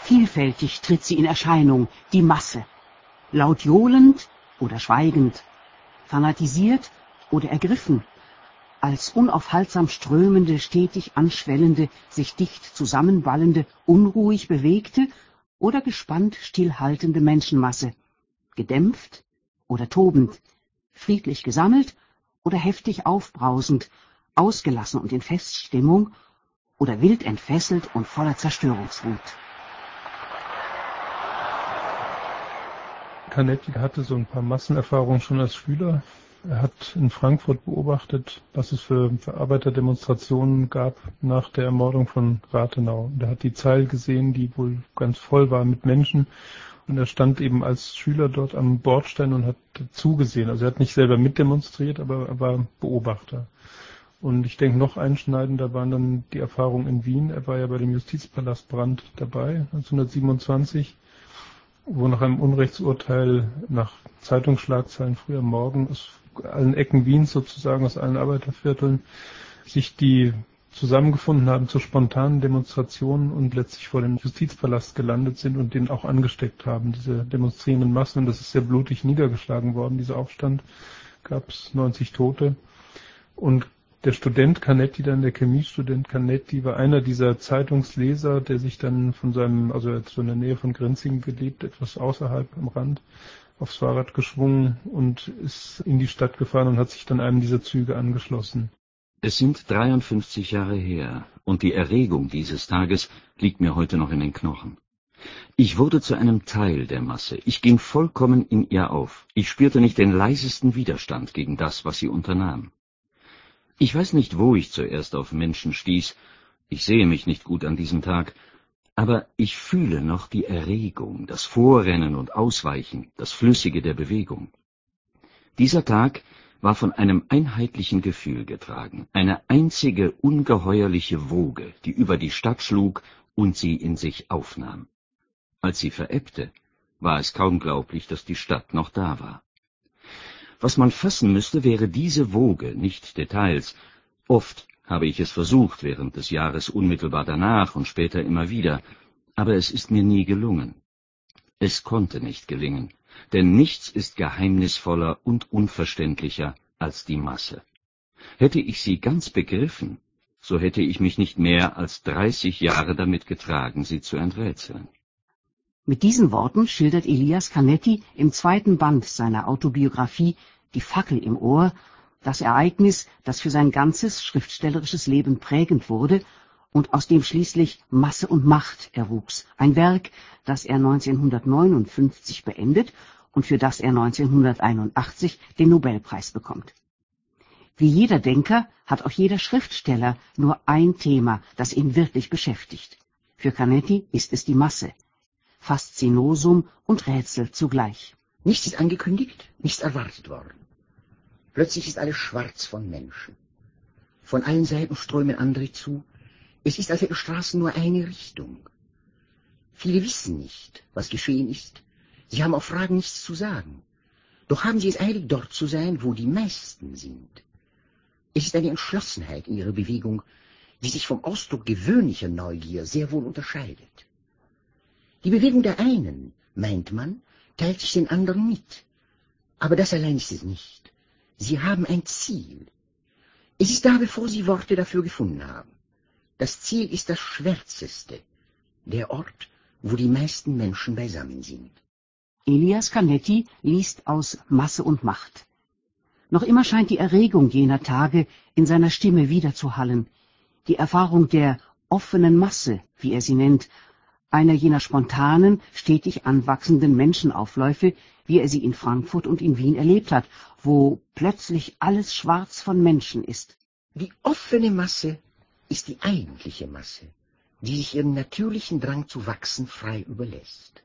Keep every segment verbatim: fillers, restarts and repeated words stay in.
Vielfältig tritt sie in Erscheinung, die Masse. Laut johlend oder schweigend, fanatisiert oder ergriffen, als unaufhaltsam strömende, stetig anschwellende, sich dicht zusammenballende, unruhig bewegte oder gespannt stillhaltende Menschenmasse, gedämpft oder tobend, friedlich gesammelt oder heftig aufbrausend, ausgelassen und in Feststimmung oder wild entfesselt und voller Zerstörungswut. Canetti hatte so ein paar Massenerfahrungen schon als Schüler. Er hat in Frankfurt beobachtet, was es für, für Arbeiterdemonstrationen gab nach der Ermordung von Rathenau. Und er hat die Zeil gesehen, die wohl ganz voll war mit Menschen. Und er stand eben als Schüler dort am Bordstein und hat zugesehen. Also er hat nicht selber mitdemonstriert, aber er war Beobachter. Und ich denke, noch einschneidender waren dann die Erfahrungen in Wien. Er war ja bei dem Justizpalastbrand dabei, neunzehnhundertsiebenundzwanzig, wo nach einem Unrechtsurteil, nach Zeitungsschlagzeilen früh am Morgen aus allen Ecken Wiens sozusagen, aus allen Arbeitervierteln, sich die zusammengefunden haben zu spontanen Demonstrationen und letztlich vor dem Justizpalast gelandet sind und den auch angesteckt haben, diese demonstrierenden Massen. Und das ist sehr blutig niedergeschlagen worden, dieser Aufstand. Gab es neunzig Tote. Und der Student Canetti, dann der Chemiestudent Canetti, war einer dieser Zeitungsleser, der sich dann von seinem, also er hat so in der Nähe von Grenzingen gelebt, etwas außerhalb am Rand, aufs Fahrrad geschwungen und ist in die Stadt gefahren und hat sich dann einem dieser Züge angeschlossen. Es sind dreiundfünfzig Jahre her, und die Erregung dieses Tages liegt mir heute noch in den Knochen. Ich wurde zu einem Teil der Masse. Ich ging vollkommen in ihr auf. Ich spürte nicht den leisesten Widerstand gegen das, was sie unternahm. Ich weiß nicht, wo ich zuerst auf Menschen stieß. Ich sehe mich nicht gut an diesem Tag. Aber ich fühle noch die Erregung, das Vorrennen und Ausweichen, das Flüssige der Bewegung. Dieser Tag war von einem einheitlichen Gefühl getragen, eine einzige ungeheuerliche Woge, die über die Stadt schlug und sie in sich aufnahm. Als sie verebbte, war es kaum glaublich, dass die Stadt noch da war. Was man fassen müsste, wäre diese Woge, nicht Details. Oft habe ich es versucht, während des Jahres unmittelbar danach und später immer wieder, aber es ist mir nie gelungen. Es konnte nicht gelingen, denn nichts ist geheimnisvoller und unverständlicher als die Masse. Hätte ich sie ganz begriffen, so hätte ich mich nicht mehr als dreißig Jahre damit getragen, sie zu enträtseln. Mit diesen Worten schildert Elias Canetti im zweiten Band seiner Autobiografie »Die Fackel im Ohr« das Ereignis, das für sein ganzes schriftstellerisches Leben prägend wurde und aus dem schließlich »Masse und Macht« erwuchs, ein Werk, das er neunzehnhundertneunundfünfzig beendet und für das er neunzehnhunderteinundachtzig den Nobelpreis bekommt. Wie jeder Denker hat auch jeder Schriftsteller nur ein Thema, das ihn wirklich beschäftigt. Für Canetti ist es die Masse. Faszinosum und Rätsel zugleich. Nichts ist angekündigt, nichts erwartet worden. Plötzlich ist alles schwarz von Menschen. Von allen Seiten strömen andere zu. Es ist, als hätten Straßen nur eine Richtung. Viele wissen nicht, was geschehen ist. Sie haben auf Fragen nichts zu sagen. Doch haben sie es eilig, dort zu sein, wo die meisten sind. Es ist eine Entschlossenheit in ihrer Bewegung, die sich vom Ausdruck gewöhnlicher Neugier sehr wohl unterscheidet. Die Bewegung der einen, meint man, teilt sich den anderen mit. Aber das allein ist es nicht. Sie haben ein Ziel. Es ist da, bevor sie Worte dafür gefunden haben. Das Ziel ist das Schwärzeste, der Ort, wo die meisten Menschen beisammen sind. Elias Canetti liest aus Masse und Macht. Noch immer scheint die Erregung jener Tage in seiner Stimme widerzuhallen. Die Erfahrung der offenen Masse, wie er sie nennt, einer jener spontanen, stetig anwachsenden Menschenaufläufe, wie er sie in Frankfurt und in Wien erlebt hat, wo plötzlich alles schwarz von Menschen ist. Die offene Masse ist die eigentliche Masse, die sich ihrem natürlichen Drang zu wachsen frei überlässt.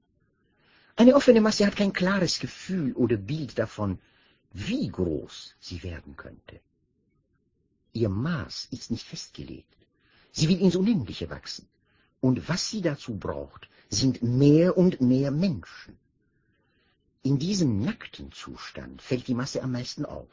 Eine offene Masse hat kein klares Gefühl oder Bild davon, wie groß sie werden könnte. Ihr Maß ist nicht festgelegt. Sie will ins Unendliche wachsen. Und was sie dazu braucht, sind mehr und mehr Menschen. In diesem nackten Zustand fällt die Masse am meisten auf.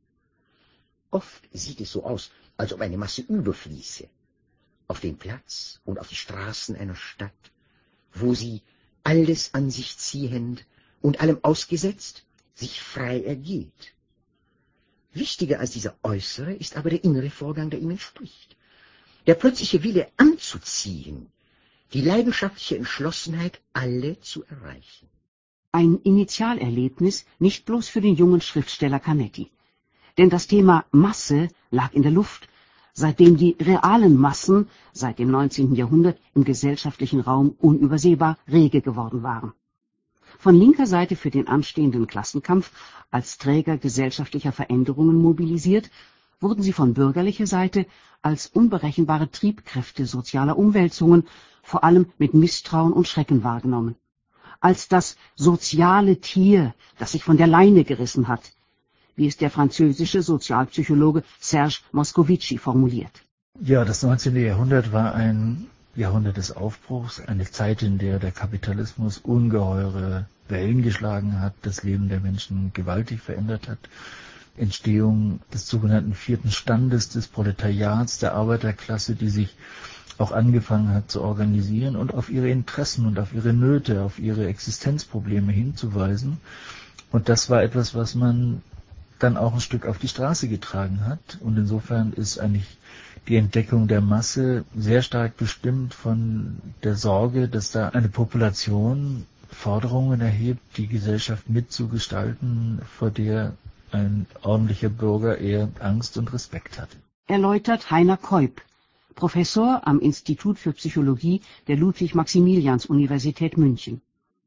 Oft sieht es so aus, als ob eine Masse überfließe. Auf den Platz und auf die Straßen einer Stadt, wo sie, alles an sich ziehend und allem ausgesetzt, sich frei ergeht. Wichtiger als dieser äußere ist aber der innere Vorgang, der ihm entspricht. Der plötzliche Wille anzuziehen, die leidenschaftliche Entschlossenheit, alle zu erreichen. Ein Initialerlebnis nicht bloß für den jungen Schriftsteller Canetti. Denn das Thema Masse lag in der Luft, seitdem die realen Massen seit dem neunzehnten Jahrhundert im gesellschaftlichen Raum unübersehbar rege geworden waren. Von linker Seite für den anstehenden Klassenkampf als Träger gesellschaftlicher Veränderungen mobilisiert, wurden sie von bürgerlicher Seite als unberechenbare Triebkräfte sozialer Umwälzungen vor allem mit Misstrauen und Schrecken wahrgenommen. Als das soziale Tier, das sich von der Leine gerissen hat, wie es der französische Sozialpsychologe Serge Moscovici formuliert. Ja, das neunzehnte Jahrhundert war ein Jahrhundert des Aufbruchs, eine Zeit, in der der Kapitalismus ungeheure Wellen geschlagen hat, das Leben der Menschen gewaltig verändert hat. Entstehung des sogenannten vierten Standes, des Proletariats, der Arbeiterklasse, die sich auch angefangen hat zu organisieren und auf ihre Interessen und auf ihre Nöte, auf ihre Existenzprobleme hinzuweisen. Und das war etwas, was man dann auch ein Stück auf die Straße getragen hat. Und insofern ist eigentlich die Entdeckung der Masse sehr stark bestimmt von der Sorge, dass da eine Population Forderungen erhebt, die Gesellschaft mitzugestalten, vor der ein ordentlicher Bürger eher Angst und Respekt hat. Erläutert Heiner Keup, Professor am Institut für Psychologie der Ludwig-Maximilians-Universität München.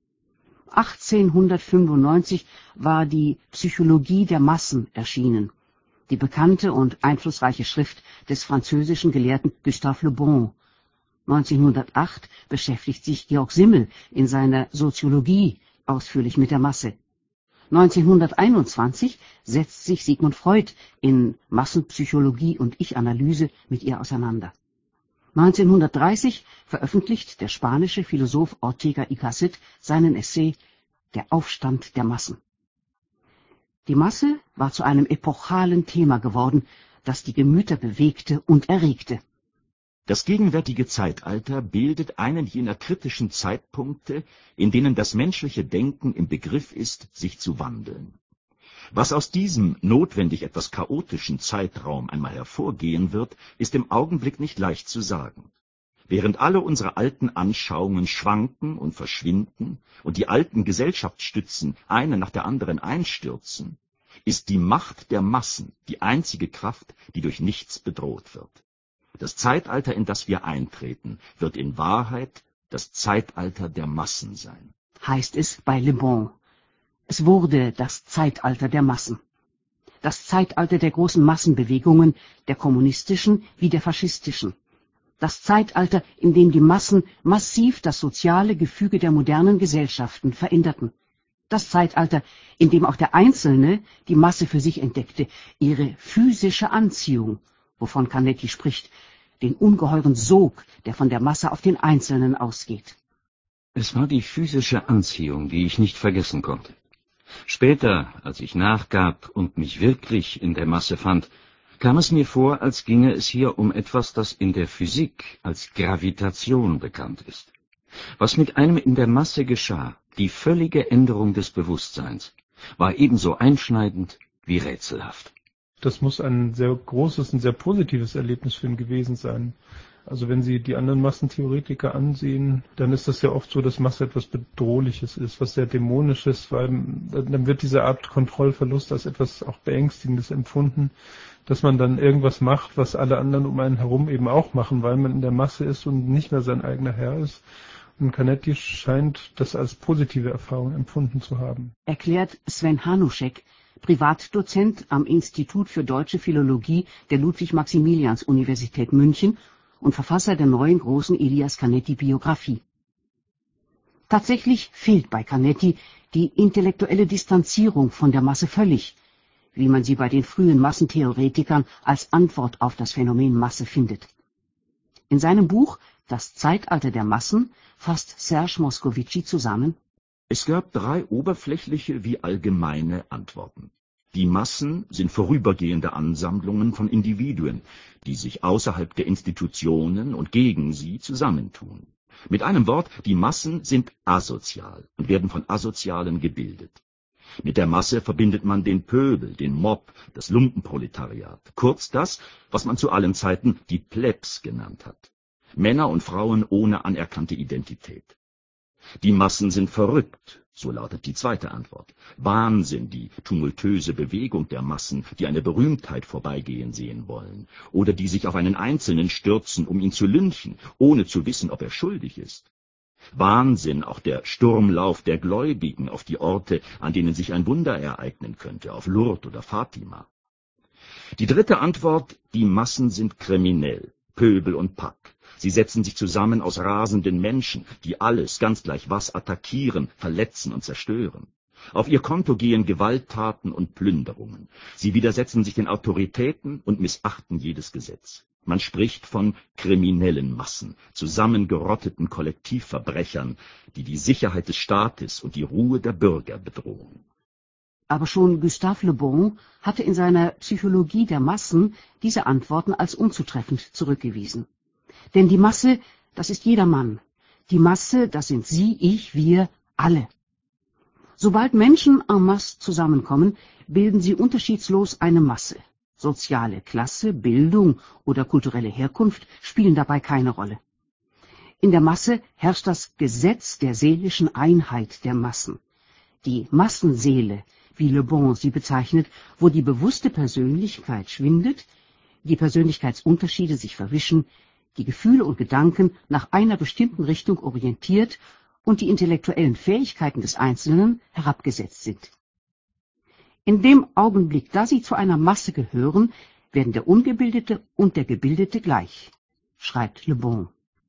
achtzehnhundertfünfundneunzig war die Psychologie der Massen erschienen, die bekannte und einflussreiche Schrift des französischen Gelehrten Gustave Le Bon. neunzehnhundertacht beschäftigt sich Georg Simmel in seiner Soziologie ausführlich mit der Masse. neunzehnhunderteinundzwanzig setzt sich Sigmund Freud in Massenpsychologie und Ich-Analyse mit ihr auseinander. neunzehnhundertdreißig veröffentlicht der spanische Philosoph Ortega y Gasset seinen Essay Der Aufstand der Massen. Die Masse war zu einem epochalen Thema geworden, das die Gemüter bewegte und erregte. Das gegenwärtige Zeitalter bildet einen jener kritischen Zeitpunkte, in denen das menschliche Denken im Begriff ist, sich zu wandeln. Was aus diesem notwendig etwas chaotischen Zeitraum einmal hervorgehen wird, ist im Augenblick nicht leicht zu sagen. Während alle unsere alten Anschauungen schwanken und verschwinden und die alten Gesellschaftsstützen eine nach der anderen einstürzen, ist die Macht der Massen die einzige Kraft, die durch nichts bedroht wird. Das Zeitalter, in das wir eintreten, wird in Wahrheit das Zeitalter der Massen sein. Heißt es bei Le Bon. Es wurde das Zeitalter der Massen. Das Zeitalter der großen Massenbewegungen, der kommunistischen wie der faschistischen. Das Zeitalter, in dem die Massen massiv das soziale Gefüge der modernen Gesellschaften veränderten. Das Zeitalter, in dem auch der Einzelne die Masse für sich entdeckte, ihre physische Anziehung, wovon Canetti spricht, den ungeheuren Sog, der von der Masse auf den Einzelnen ausgeht. Es war die physische Anziehung, die ich nicht vergessen konnte. Später, als ich nachgab und mich wirklich in der Masse fand, kam es mir vor, als ginge es hier um etwas, das in der Physik als Gravitation bekannt ist. Was mit einem in der Masse geschah, die völlige Änderung des Bewusstseins, war ebenso einschneidend wie rätselhaft. Das muss ein sehr großes und sehr positives Erlebnis für ihn gewesen sein. Also wenn Sie die anderen Massentheoretiker ansehen, dann ist das ja oft so, dass Masse etwas Bedrohliches ist, was sehr Dämonisches, weil dann wird diese Art Kontrollverlust als etwas auch Beängstigendes empfunden, dass man dann irgendwas macht, was alle anderen um einen herum eben auch machen, weil man in der Masse ist und nicht mehr sein eigener Herr ist. Und Canetti scheint das als positive Erfahrung empfunden zu haben. Erklärt Sven Hanuschek, Privatdozent am Institut für Deutsche Philologie der Ludwig-Maximilians-Universität München und Verfasser der neuen großen Elias Canetti-Biografie. Tatsächlich fehlt bei Canetti die intellektuelle Distanzierung von der Masse völlig, wie man sie bei den frühen Massentheoretikern als Antwort auf das Phänomen Masse findet. In seinem Buch »Das Zeitalter der Massen« fasst Serge Moscovici zusammen: Es gab drei oberflächliche wie allgemeine Antworten. Die Massen sind vorübergehende Ansammlungen von Individuen, die sich außerhalb der Institutionen und gegen sie zusammentun. Mit einem Wort, die Massen sind asozial und werden von Asozialen gebildet. Mit der Masse verbindet man den Pöbel, den Mob, das Lumpenproletariat, kurz das, was man zu allen Zeiten die Plebs genannt hat. Männer und Frauen ohne anerkannte Identität. Die Massen sind verrückt, so lautet die zweite Antwort. Wahnsinn, die tumultöse Bewegung der Massen, die eine Berühmtheit vorbeigehen sehen wollen, oder die sich auf einen Einzelnen stürzen, um ihn zu lynchen, ohne zu wissen, ob er schuldig ist. Wahnsinn, auch der Sturmlauf der Gläubigen auf die Orte, an denen sich ein Wunder ereignen könnte, auf Lourdes oder Fatima. Die dritte Antwort, die Massen sind kriminell, Pöbel und Pack. Sie setzen sich zusammen aus rasenden Menschen, die alles, ganz gleich was, attackieren, verletzen und zerstören. Auf ihr Konto gehen Gewalttaten und Plünderungen. Sie widersetzen sich den Autoritäten und missachten jedes Gesetz. Man spricht von kriminellen Massen, zusammengerotteten Kollektivverbrechern, die die Sicherheit des Staates und die Ruhe der Bürger bedrohen. Aber schon Gustave Le Bon hatte in seiner Psychologie der Massen diese Antworten als unzutreffend zurückgewiesen. Denn die Masse, das ist jeder Mann. Die Masse, das sind Sie, ich, wir, alle. Sobald Menschen en masse zusammenkommen, bilden sie unterschiedslos eine Masse. Soziale Klasse, Bildung oder kulturelle Herkunft spielen dabei keine Rolle. In der Masse herrscht das Gesetz der seelischen Einheit der Massen. Die Massenseele, wie Le Bon sie bezeichnet, wo die bewusste Persönlichkeit schwindet, die Persönlichkeitsunterschiede sich verwischen, die Gefühle und Gedanken nach einer bestimmten Richtung orientiert und die intellektuellen Fähigkeiten des Einzelnen herabgesetzt sind. In dem Augenblick, da sie zu einer Masse gehören, werden der Ungebildete und der Gebildete gleich, schreibt Le Bon.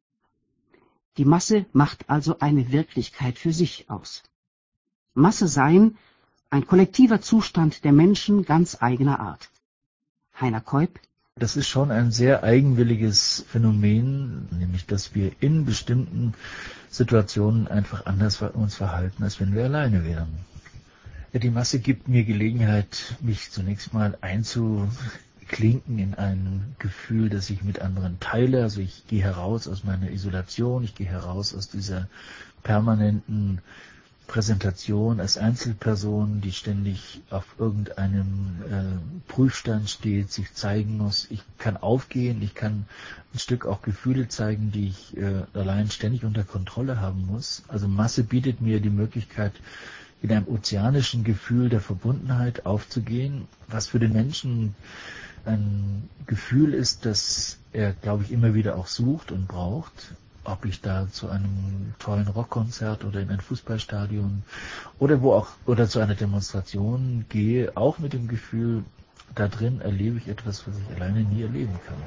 Die Masse macht also eine Wirklichkeit für sich aus. Masse sein, ein kollektiver Zustand der Menschen ganz eigener Art. Heiner Keup. Das ist schon ein sehr eigenwilliges Phänomen, nämlich dass wir in bestimmten Situationen einfach anders uns verhalten, als wenn wir alleine wären. Ja, die Masse gibt mir Gelegenheit, mich zunächst mal einzuklinken in ein Gefühl, das ich mit anderen teile. Also ich gehe heraus aus meiner Isolation, ich gehe heraus aus dieser permanenten Präsentation als Einzelperson, die ständig auf irgendeinem äh, Prüfstand steht, sich zeigen muss. Ich kann aufgehen, ich kann ein Stück auch Gefühle zeigen, die ich äh, allein ständig unter Kontrolle haben muss. Also Masse bietet mir die Möglichkeit, in einem ozeanischen Gefühl der Verbundenheit aufzugehen, was für den Menschen ein Gefühl ist, das er, glaube ich, immer wieder auch sucht und braucht. Ob ich da zu einem tollen Rockkonzert oder in ein Fußballstadion oder wo auch oder zu einer Demonstration gehe, auch mit dem Gefühl, da drin erlebe ich etwas, was ich alleine nie erleben kann.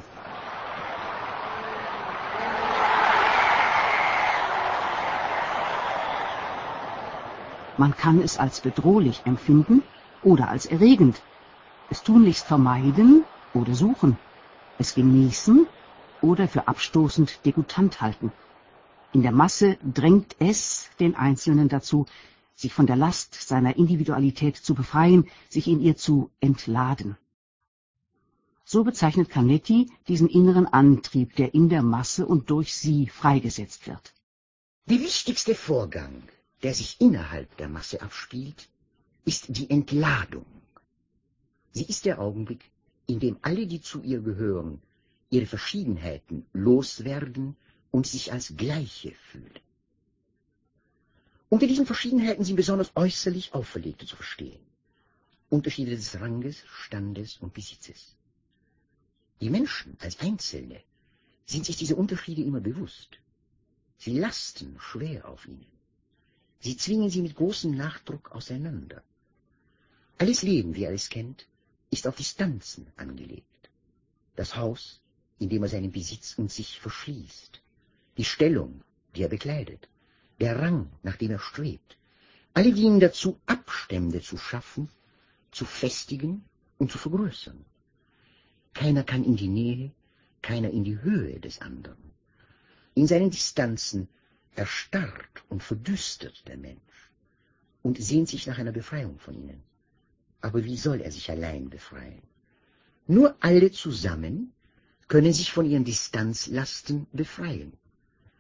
Man kann es als bedrohlich empfinden oder als erregend, es tunlichst vermeiden oder suchen, es genießen oder für abstoßend degutant halten. In der Masse drängt es den Einzelnen dazu, sich von der Last seiner Individualität zu befreien, sich in ihr zu entladen. So bezeichnet Canetti diesen inneren Antrieb, der in der Masse und durch sie freigesetzt wird. Der wichtigste Vorgang, der sich innerhalb der Masse abspielt, ist die Entladung. Sie ist der Augenblick, in dem alle, die zu ihr gehören, ihre Verschiedenheiten loswerden und sich als Gleiche fühlen. Unter diesen Verschiedenheiten sind besonders äußerlich Auferlegte zu verstehen. Unterschiede des Ranges, Standes und Besitzes. Die Menschen als Einzelne sind sich diese Unterschiede immer bewusst. Sie lasten schwer auf ihnen. Sie zwingen sie mit großem Nachdruck auseinander. Alles Leben, wie er es kennt, ist auf Distanzen angelegt. Das Haus, in dem er seinen Besitz und sich verschließt, die Stellung, die er bekleidet, der Rang, nach dem er strebt, alle dienen dazu, Abstände zu schaffen, zu festigen und zu vergrößern. Keiner kann in die Nähe, keiner in die Höhe des anderen. In seinen Distanzen erstarrt und verdüstert der Mensch und sehnt sich nach einer Befreiung von ihnen. Aber wie soll er sich allein befreien? Nur alle zusammen können sich von ihren Distanzlasten befreien.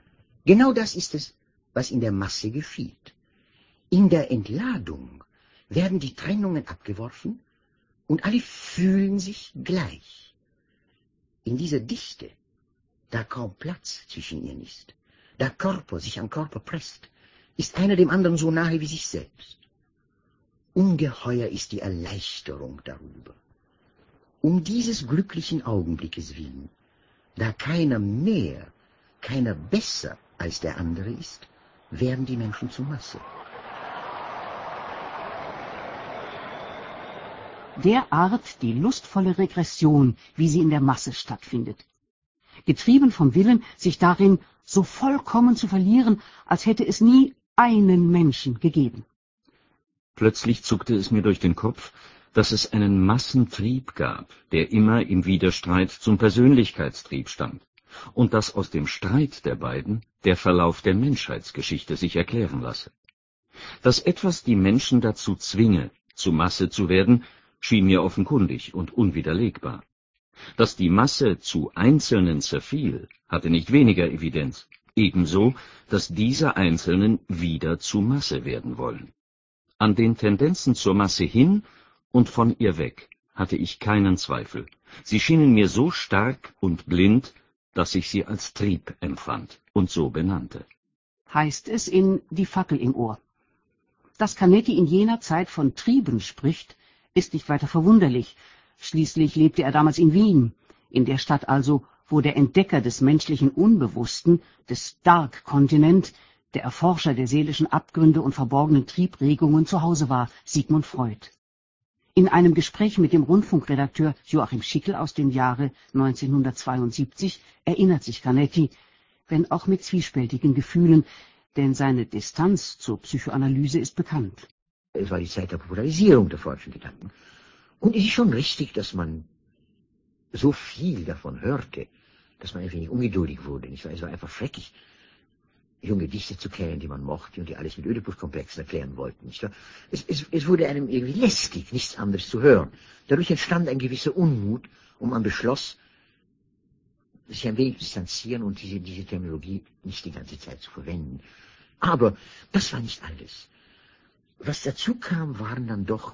Genau das ist es, was in der Masse geschieht. In der Entladung werden die Trennungen abgeworfen und alle fühlen sich gleich. In dieser Dichte, da kaum Platz zwischen ihnen ist, da Körper sich an Körper presst, ist einer dem anderen so nahe wie sich selbst. Ungeheuer ist die Erleichterung darüber. Um dieses glücklichen Augenblickes willen, da keiner mehr, keiner besser als der andere ist, werden die Menschen zur Masse. Derart die lustvolle Regression, wie sie in der Masse stattfindet. Getrieben vom Willen, sich darin so vollkommen zu verlieren, als hätte es nie einen Menschen gegeben. Plötzlich zuckte es mir durch den Kopf, dass es einen Massentrieb gab, der immer im Widerstreit zum Persönlichkeitstrieb stand, und dass aus dem Streit der beiden der Verlauf der Menschheitsgeschichte sich erklären lasse. Dass etwas die Menschen dazu zwinge, zu Masse zu werden, schien mir offenkundig und unwiderlegbar. Dass die Masse zu Einzelnen zerfiel, hatte nicht weniger Evidenz, ebenso, dass diese Einzelnen wieder zu Masse werden wollen. An den Tendenzen zur Masse hin und von ihr weg hatte ich keinen Zweifel. Sie schienen mir so stark und blind, dass ich sie als Trieb empfand und so benannte. Heißt es in Die Fackel im Ohr. Dass Canetti in jener Zeit von Trieben spricht, ist nicht weiter verwunderlich. Schließlich lebte er damals in Wien, in der Stadt also, wo der Entdecker des menschlichen Unbewussten, des Dark Continent, der Erforscher der seelischen Abgründe und verborgenen Triebregungen zu Hause war, Sigmund Freud. In einem Gespräch mit dem Rundfunkredakteur Joachim Schickel aus dem Jahre neunzehnhundertzweiundsiebzig erinnert sich Canetti, wenn auch mit zwiespältigen Gefühlen, denn seine Distanz zur Psychoanalyse ist bekannt. Es war die Zeit der Popularisierung der Freudschen Gedanken. Und es ist schon richtig, dass man so viel davon hörte, dass man ein wenig ungeduldig wurde. Es war einfach schrecklich, junge Dichter zu kennen, die man mochte und die alles mit Ödipus-Komplexen erklären wollten. Nicht wahr? Es, es, es wurde einem irgendwie lästig, nichts anderes zu hören. Dadurch entstand ein gewisser Unmut und man beschloss, sich ein wenig zu distanzieren und diese, diese Terminologie nicht die ganze Zeit zu verwenden. Aber das war nicht alles. Was dazu kam, waren dann doch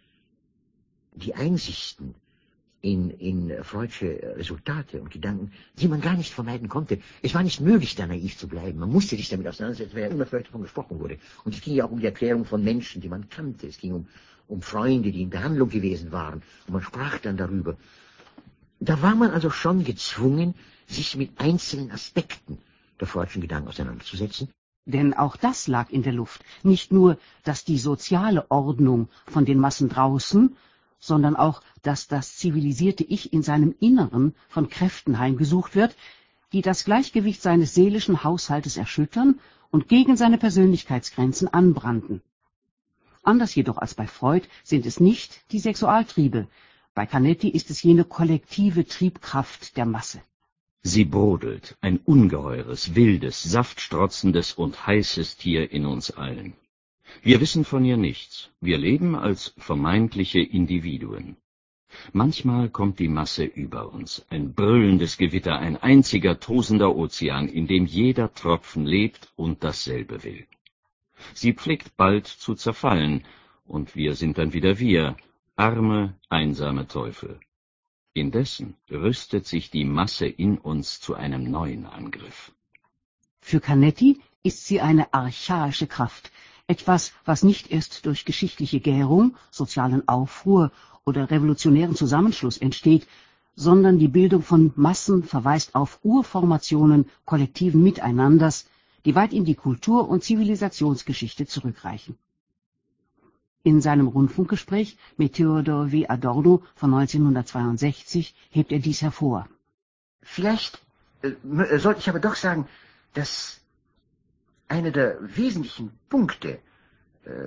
die Einsichten in, in Freudsche Resultate und Gedanken, die man gar nicht vermeiden konnte. Es war nicht möglich, da naiv zu bleiben. Man musste sich damit auseinandersetzen, weil ja immer Freud davon gesprochen wurde. Und es ging ja auch um die Erklärung von Menschen, die man kannte. Es ging um, um Freunde, die in Behandlung gewesen waren. Und man sprach dann darüber. Da war man also schon gezwungen, sich mit einzelnen Aspekten der Freudschen Gedanken auseinanderzusetzen. Denn auch das lag in der Luft. Nicht nur, dass die soziale Ordnung von den Massen draußen, sondern auch, dass das zivilisierte Ich in seinem Inneren von Kräften heimgesucht wird, die das Gleichgewicht seines seelischen Haushaltes erschüttern und gegen seine Persönlichkeitsgrenzen anbranden. Anders jedoch als bei Freud sind es nicht die Sexualtriebe. Bei Canetti ist es jene kollektive Triebkraft der Masse. Sie brodelt, ein ungeheures, wildes, saftstrotzendes und heißes Tier in uns allen. Wir wissen von ihr nichts, wir leben als vermeintliche Individuen. Manchmal kommt die Masse über uns, ein brüllendes Gewitter, ein einziger tosender Ozean, in dem jeder Tropfen lebt und dasselbe will. Sie pflegt bald zu zerfallen, und wir sind dann wieder wir, arme, einsame Teufel. Indessen rüstet sich die Masse in uns zu einem neuen Angriff. Für Canetti ist sie eine archaische Kraft, etwas, was nicht erst durch geschichtliche Gärung, sozialen Aufruhr oder revolutionären Zusammenschluss entsteht, sondern die Bildung von Massen verweist auf Urformationen kollektiven Miteinanders, die weit in die Kultur- und Zivilisationsgeschichte zurückreichen. In seinem Rundfunkgespräch mit Theodor W. Adorno von neunzehnhundertzweiundsechzig hebt er dies hervor. Vielleicht äh, sollte ich aber doch sagen, dass einer der wesentlichen Punkte, äh,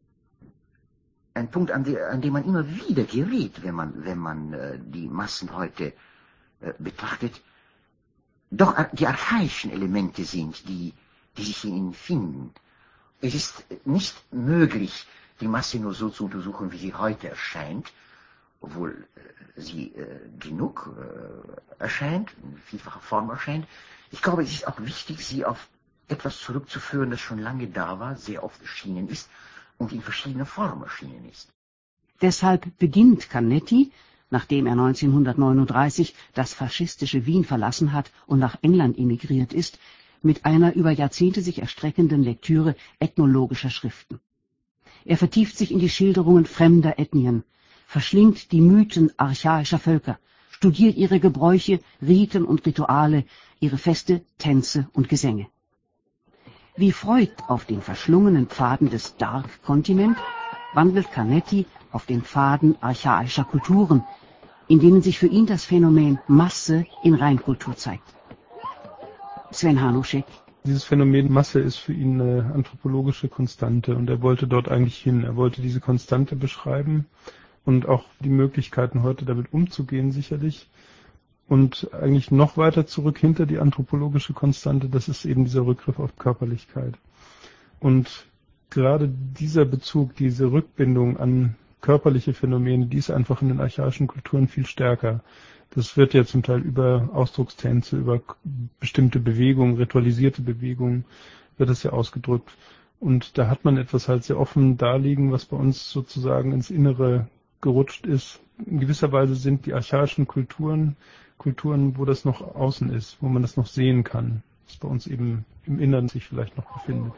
ein Punkt, an, die, an dem man immer wieder gerät, wenn man, wenn man äh, die Massen heute äh, betrachtet, doch die archaischen Elemente sind, die, die sich in ihnen finden. Es ist nicht möglich, die Masse nur so zu untersuchen, wie sie heute erscheint, obwohl äh, sie äh, genug äh, erscheint, in vielfacher Form erscheint. Ich glaube, es ist auch wichtig, sie auf etwas zurückzuführen, das schon lange da war, sehr oft erschienen ist und in verschiedener Form erschienen ist. Deshalb beginnt Canetti, nachdem er neunzehnhundertneununddreißig das faschistische Wien verlassen hat und nach England emigriert ist, mit einer über Jahrzehnte sich erstreckenden Lektüre ethnologischer Schriften. Er vertieft sich in die Schilderungen fremder Ethnien, verschlingt die Mythen archaischer Völker, studiert ihre Gebräuche, Riten und Rituale, ihre Feste, Tänze und Gesänge. Wie Freud auf den verschlungenen Pfaden des Dark Continent wandelt Canetti auf den Pfaden archaischer Kulturen, in denen sich für ihn das Phänomen Masse in Reinkultur zeigt. Sven Hanuschek. Dieses Phänomen Masse ist für ihn eine anthropologische Konstante und er wollte dort eigentlich hin. Er wollte diese Konstante beschreiben und auch die Möglichkeiten, heute damit umzugehen, sicherlich. Und eigentlich noch weiter zurück hinter die anthropologische Konstante, das ist eben dieser Rückgriff auf Körperlichkeit. Und gerade dieser Bezug, diese Rückbindung an körperliche Phänomene, die ist einfach in den archaischen Kulturen viel stärker. Das wird ja zum Teil über Ausdruckstänze, über bestimmte Bewegungen, ritualisierte Bewegungen, wird das ja ausgedrückt. Und da hat man etwas halt sehr offen darliegen, was bei uns sozusagen ins Innere gerutscht ist. In gewisser Weise sind die archaischen Kulturen Kulturen, wo das noch außen ist, wo man das noch sehen kann, was bei uns eben im Inneren sich vielleicht noch befindet.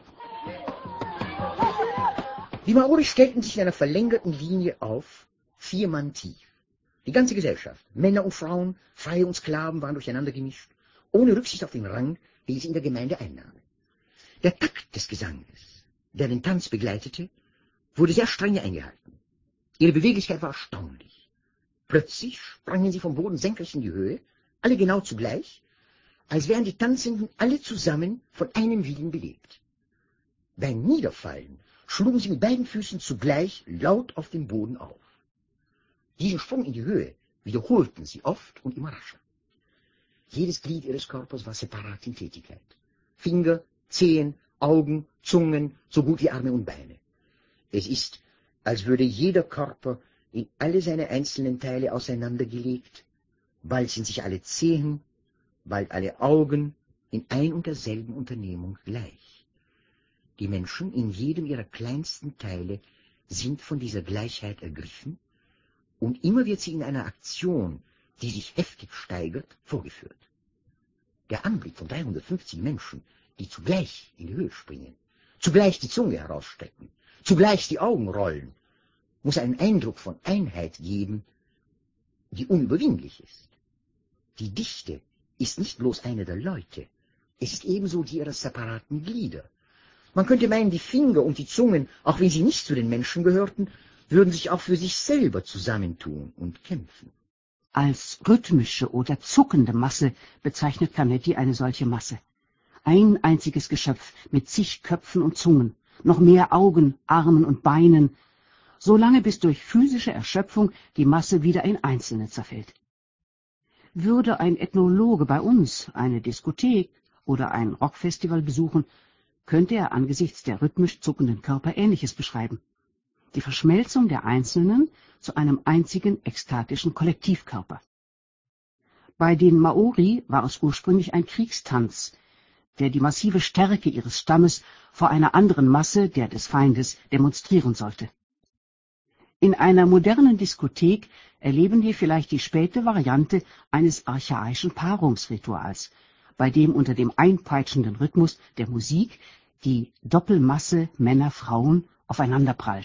Die Maori stellten sich in einer verlängerten Linie auf, vier Mann tief. Die ganze Gesellschaft, Männer und Frauen, Freie und Sklaven waren durcheinander gemischt, ohne Rücksicht auf den Rang, den sie in der Gemeinde einnahmen. Der Takt des Gesanges, der den Tanz begleitete, wurde sehr streng eingehalten. Ihre Beweglichkeit war erstaunlich. Plötzlich sprangen sie vom Boden senkrecht in die Höhe, alle genau zugleich, als wären die Tanzenden alle zusammen von einem Willen belebt. Beim Niederfallen schlugen sie mit beiden Füßen zugleich laut auf den Boden auf. Diesen Sprung in die Höhe wiederholten sie oft und immer rascher. Jedes Glied ihres Körpers war separat in Tätigkeit. Finger, Zehen, Augen, Zungen, so gut wie Arme und Beine. Es ist, als würde jeder Körper in alle seine einzelnen Teile auseinandergelegt, bald sind sich alle Zehen, bald alle Augen in ein und derselben Unternehmung gleich. Die Menschen in jedem ihrer kleinsten Teile sind von dieser Gleichheit ergriffen, und immer wird sie in einer Aktion, die sich heftig steigert, vorgeführt. Der Anblick von dreihundertfünfzig Menschen, die zugleich in die Höhe springen, zugleich die Zunge herausstrecken, zugleich die Augen rollen, muss einen Eindruck von Einheit geben, die unüberwindlich ist. Die Dichte ist nicht bloß eine der Leute, es ist ebenso die ihrer separaten Glieder. Man könnte meinen, die Finger und die Zungen, auch wenn sie nicht zu den Menschen gehörten, würden sich auch für sich selber zusammentun und kämpfen. Als rhythmische oder zuckende Masse bezeichnet Canetti eine solche Masse. Ein einziges Geschöpf mit zig Köpfen und Zungen, noch mehr Augen, Armen und Beinen, solange bis durch physische Erschöpfung die Masse wieder in Einzelne zerfällt. Würde ein Ethnologe bei uns eine Diskothek oder ein Rockfestival besuchen, könnte er angesichts der rhythmisch zuckenden Körper Ähnliches beschreiben. Die Verschmelzung der Einzelnen zu einem einzigen ekstatischen Kollektivkörper. Bei den Maori war es ursprünglich ein Kriegstanz, der die massive Stärke ihres Stammes vor einer anderen Masse, der des Feindes, demonstrieren sollte. In einer modernen Diskothek erleben wir vielleicht die späte Variante eines archaischen Paarungsrituals, bei dem unter dem einpeitschenden Rhythmus der Musik die Doppelmasse Männer-Frauen aufeinanderprallt.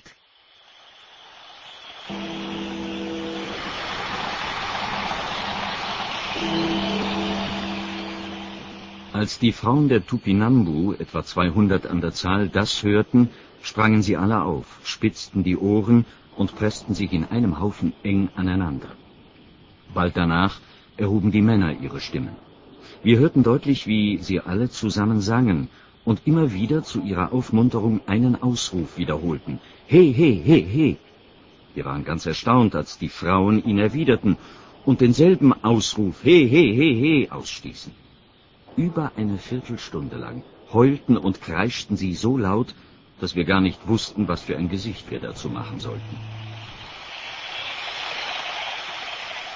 Als die Frauen der Tupinambu, etwa zweihundert an der Zahl, das hörten, sprangen sie alle auf, spitzten die Ohren und pressten sich in einem Haufen eng aneinander. Bald danach erhoben die Männer ihre Stimmen. Wir hörten deutlich, wie sie alle zusammen sangen und immer wieder zu ihrer Aufmunterung einen Ausruf wiederholten. He, he, he, he! Wir waren ganz erstaunt, als die Frauen ihn erwiderten und denselben Ausruf He, he, he, he ausstießen. Über eine Viertelstunde lang heulten und kreischten sie so laut, dass wir gar nicht wussten, was für ein Gesicht wir dazu machen sollten.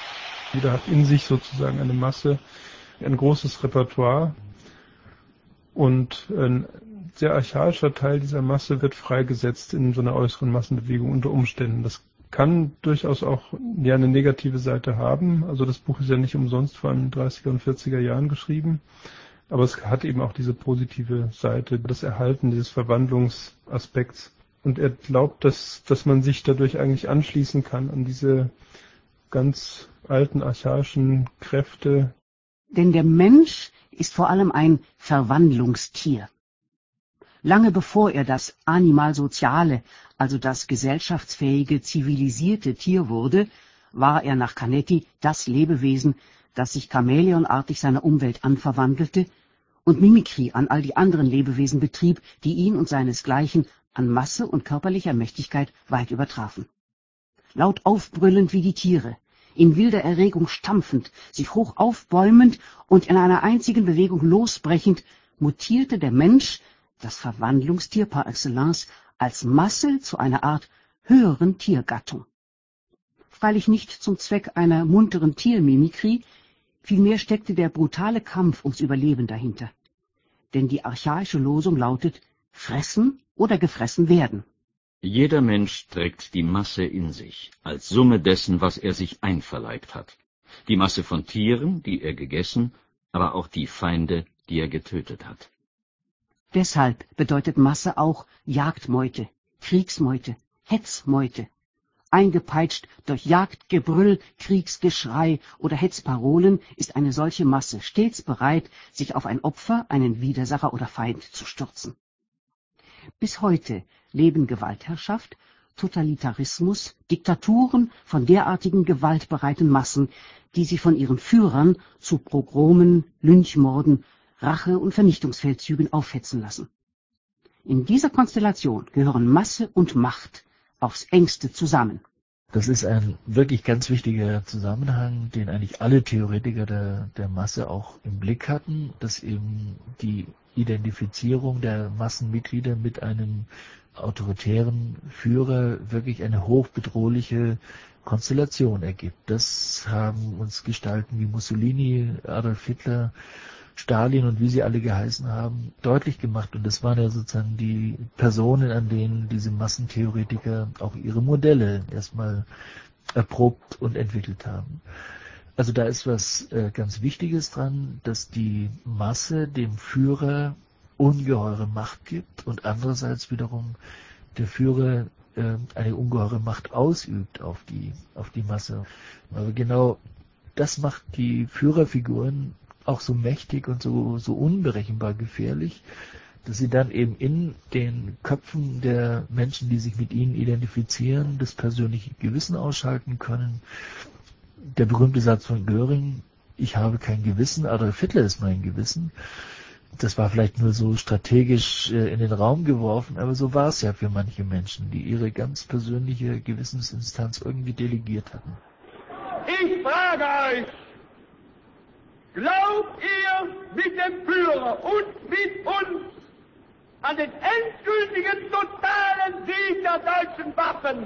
Jeder hat in sich sozusagen eine Masse, ein großes Repertoire. Und ein sehr archaischer Teil dieser Masse wird freigesetzt in so einer äußeren Massenbewegung unter Umständen. Das kann durchaus auch ja eine negative Seite haben. Also das Buch ist ja nicht umsonst vor den dreißiger und vierziger Jahren geschrieben. Aber es hat eben auch diese positive Seite, das Erhalten dieses Verwandlungsaspekts. Und er glaubt, dass, dass man sich dadurch eigentlich anschließen kann an diese ganz alten archaischen Kräfte. Denn der Mensch ist vor allem ein Verwandlungstier. Lange bevor er das animalsoziale, also das gesellschaftsfähige, zivilisierte Tier wurde, war er nach Canetti das Lebewesen, das sich chamäleonartig seiner Umwelt anverwandelte und Mimikrie an all die anderen Lebewesen betrieb, die ihn und seinesgleichen an Masse und körperlicher Mächtigkeit weit übertrafen. Laut aufbrüllend wie die Tiere, in wilder Erregung stampfend, sich hoch aufbäumend und in einer einzigen Bewegung losbrechend, mutierte der Mensch, das Verwandlungstier par excellence, als Masse zu einer Art höheren Tiergattung. Freilich nicht zum Zweck einer munteren Tiermimikrie, vielmehr steckte der brutale Kampf ums Überleben dahinter. Denn die archaische Losung lautet: fressen oder gefressen werden. Jeder Mensch trägt die Masse in sich, als Summe dessen, was er sich einverleibt hat. Die Masse von Tieren, die er gegessen, aber auch die Feinde, die er getötet hat. Deshalb bedeutet Masse auch Jagdmeute, Kriegsmeute, Hetzmeute. Eingepeitscht durch Jagdgebrüll, Kriegsgeschrei oder Hetzparolen ist eine solche Masse stets bereit, sich auf ein Opfer, einen Widersacher oder Feind zu stürzen. Bis heute leben Gewaltherrschaft, Totalitarismus, Diktaturen von derartigen gewaltbereiten Massen, die sie von ihren Führern zu Pogromen, Lynchmorden, Rache- und Vernichtungsfeldzügen aufhetzen lassen. In dieser Konstellation gehören Masse und Macht aufs engste zusammen. Das ist ein wirklich ganz wichtiger Zusammenhang, den eigentlich alle Theoretiker der, der Masse auch im Blick hatten, dass eben die Identifizierung der Massenmitglieder mit einem autoritären Führer wirklich eine hochbedrohliche Konstellation ergibt. Das haben uns Gestalten wie Mussolini, Adolf Hitler, Stalin und wie sie alle geheißen haben, deutlich gemacht. Und das waren ja sozusagen die Personen, an denen diese Massentheoretiker auch ihre Modelle erstmal erprobt und entwickelt haben. Also da ist was äh, ganz Wichtiges dran, dass die Masse dem Führer ungeheure Macht gibt und andererseits wiederum der Führer äh, eine ungeheure Macht ausübt auf die, auf die Masse. Aber genau das macht die Führerfiguren auch so mächtig und so, so unberechenbar gefährlich, dass sie dann eben in den Köpfen der Menschen, die sich mit ihnen identifizieren, das persönliche Gewissen ausschalten können. Der berühmte Satz von Göring: Ich habe kein Gewissen, Adolf Hitler ist mein Gewissen. Das war vielleicht nur so strategisch äh, in den Raum geworfen, aber so war es ja für manche Menschen, die ihre ganz persönliche Gewissensinstanz irgendwie delegiert hatten. Ich frage euch, glaubt ihr mit dem Führer und mit uns an den endgültigen totalen Sieg der deutschen Waffen?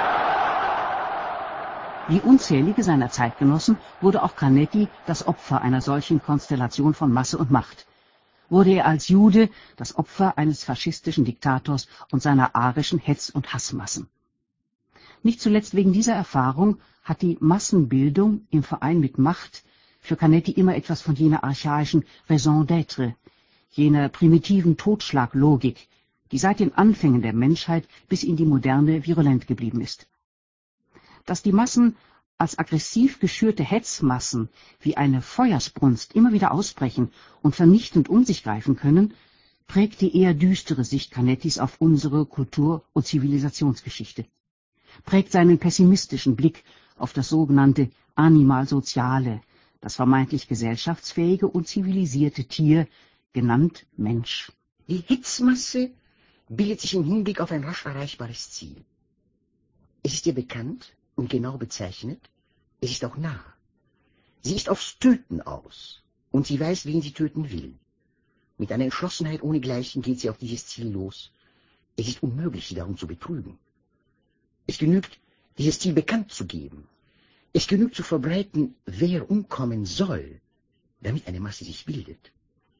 Wie unzählige seiner Zeitgenossen wurde auch Canetti das Opfer einer solchen Konstellation von Masse und Macht. Wurde er als Jude das Opfer eines faschistischen Diktators und seiner arischen Hetz- und Hassmassen. Nicht zuletzt wegen dieser Erfahrung hat die Massenbildung im Verein mit Macht für Canetti immer etwas von jener archaischen Raison d'être, jener primitiven Totschlaglogik, die seit den Anfängen der Menschheit bis in die Moderne virulent geblieben ist. Dass die Massen als aggressiv geschürte Hetzmassen wie eine Feuersbrunst immer wieder ausbrechen und vernichtend um sich greifen können, prägt die eher düstere Sicht Canettis auf unsere Kultur- und Zivilisationsgeschichte, prägt seinen pessimistischen Blick auf das sogenannte Animalsoziale, das vermeintlich gesellschaftsfähige und zivilisierte Tier, genannt Mensch. Die Hitzmasse bildet sich im Hinblick auf ein rasch erreichbares Ziel. Es ist ihr bekannt und genau bezeichnet, es ist auch nah. Sie ist aufs Töten aus und sie weiß, wen sie töten will. Mit einer Entschlossenheit ohnegleichen geht sie auf dieses Ziel los. Es ist unmöglich, sie darum zu betrügen. Es genügt, dieses Ziel bekannt zu geben. Es genügt zu verbreiten, wer umkommen soll, damit eine Masse sich bildet.